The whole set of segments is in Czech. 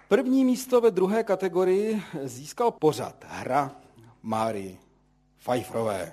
První místo ve druhé kategorii získal pořad Hra Máry Pfeifferové.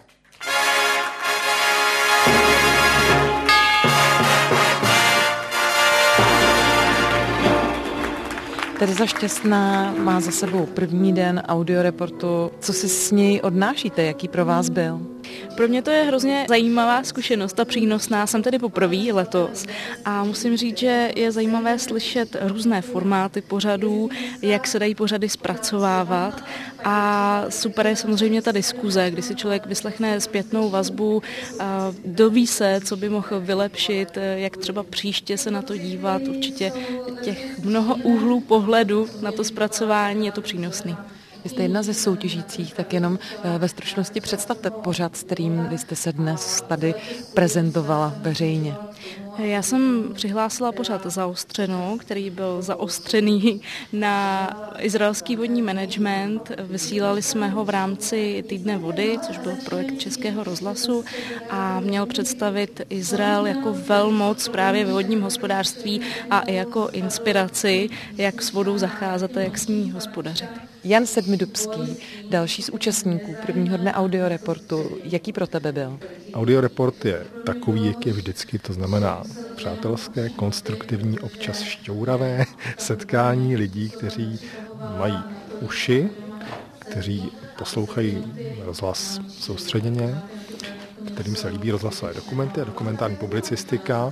Tereza Šťastná má za sebou první den audioreportu. Co si s něj odnášíte? Jaký pro vás byl? Pro mě to je hrozně zajímavá zkušenost a přínosná. Jsem tedy poprvé letos a musím říct, že je zajímavé slyšet různé formáty pořadů, jak se dají pořady zpracovávat a super je samozřejmě ta diskuze, kdy si člověk vyslechne zpětnou vazbu, doví se, co by mohl vylepšit, jak třeba příště se na to dívat. Určitě těch mnoho úhlů pohledu na to zpracování je to přínosný. Vy jste jedna ze soutěžících, tak jenom ve stručnosti představte pořad, s kterým vy jste se dnes tady prezentovala veřejně. Já jsem přihlásila pořad Zaostřeno, který byl zaostřený na izraelský vodní management. Vysílali jsme ho v rámci Týdne vody, což byl projekt Českého rozhlasu a měl představit Izrael jako velmoc právě ve vodním hospodářství a i jako inspiraci, jak s vodou zacházet a jak s ní hospodařit. Jan Sedmidubský, další z účastníků prvního dne audioreportu. Jaký pro tebe byl? Audioreport je takový, jak je vždycky, to znamená přátelské, konstruktivní, občas šťouravé setkání lidí, kteří mají uši, kteří poslouchají rozhlas soustředěně, kterým se líbí rozhlasové dokumenty a dokumentární publicistika.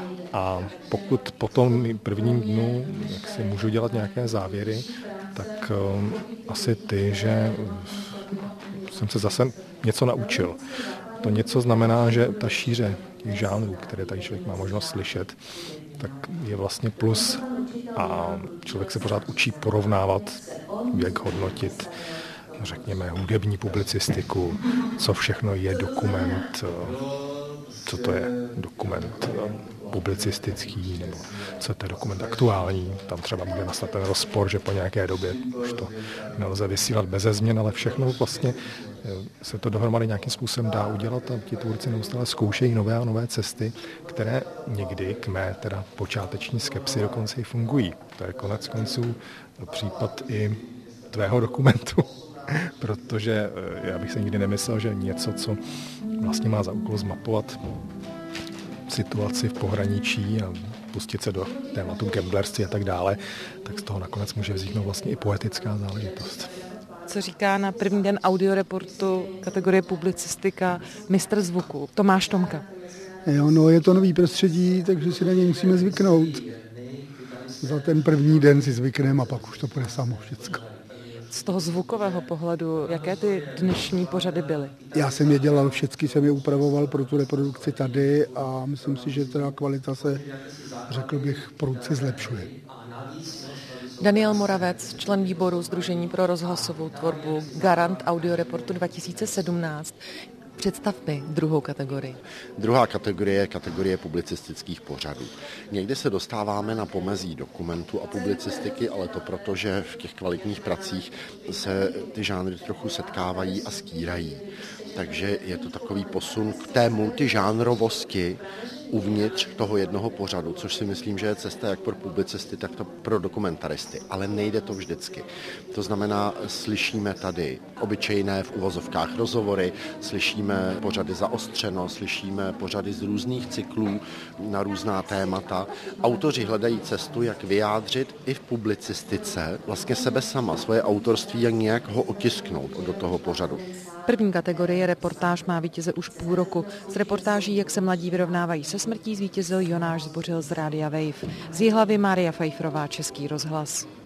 A pokud po tom prvním dnu jak si můžu dělat nějaké závěry, tak asi ty, že jsem se zase něco naučil. To něco znamená, že ta šíře těch žánrů, které tady člověk má možnost slyšet, tak je vlastně plus a člověk se pořád učí porovnávat, jak hodnotit, řekněme, hudební publicistiku, co všechno je dokument, co to je dokument publicistický, nebo co to je dokument aktuální. Tam třeba může nastat ten rozpor, že po nějaké době už to nelze vysílat beze změn, ale všechno vlastně se to dohromady nějakým způsobem dá udělat a ti tvůrci neustále zkoušejí nové a nové cesty, které někdy k mé teda počáteční skepsi dokonce i fungují. To je konec konců případ i tvého dokumentu. Protože já bych se nikdy nemyslel, že něco, co vlastně má za úkol zmapovat situaci v pohraničí a pustit se do tématu gamblerství a tak dále, tak z toho nakonec může vzniknout vlastně i poetická záležitost. Co říká na první den audioreportu kategorie publicistika mistr zvuku Tomáš Tomka? Jo, no, je to nový prostředí, takže si na něj musíme zvyknout. Za ten první den si zvykneme a pak už to půjde samo všecko. Z toho zvukového pohledu, jaké ty dnešní pořady byly? Já jsem je dělal, všechny jsem je upravoval pro tu reprodukci tady a myslím si, že ta kvalita se, řekl bych, prudce zlepšuje. Daniel Moravec, člen výboru Sdružení pro rozhlasovou tvorbu, garant audioreportu 2017. Představ mi druhou kategorii. Druhá kategorie je kategorie publicistických pořadů. Někdy se dostáváme na pomezí dokumentu a publicistiky, ale to proto, že v těch kvalitních pracích se ty žánry trochu setkávají a stírají. Takže je to takový posun k té multižánrovosti uvnitř toho jednoho pořadu, což si myslím, že je cesta jak pro publicisty, tak to pro dokumentaristy, ale nejde to vždycky. To znamená, slyšíme tady obyčejné v uvozovkách rozhovory, slyšíme pořady zaostřeno, slyšíme pořady z různých cyklů na různá témata. Autoři hledají cestu, jak vyjádřit i v publicistice vlastně sebe sama, svoje autorství, jak nějak ho otisknout do toho pořadu. První kategorie reportáž má vítěze už půl roku. S reportáží, jak se mladí vyrovnávají se smrtí, zvítězil Jonáš Zbořil z Rádia Wave. Z Jihlavy Mária Pfeifferová, Český rozhlas.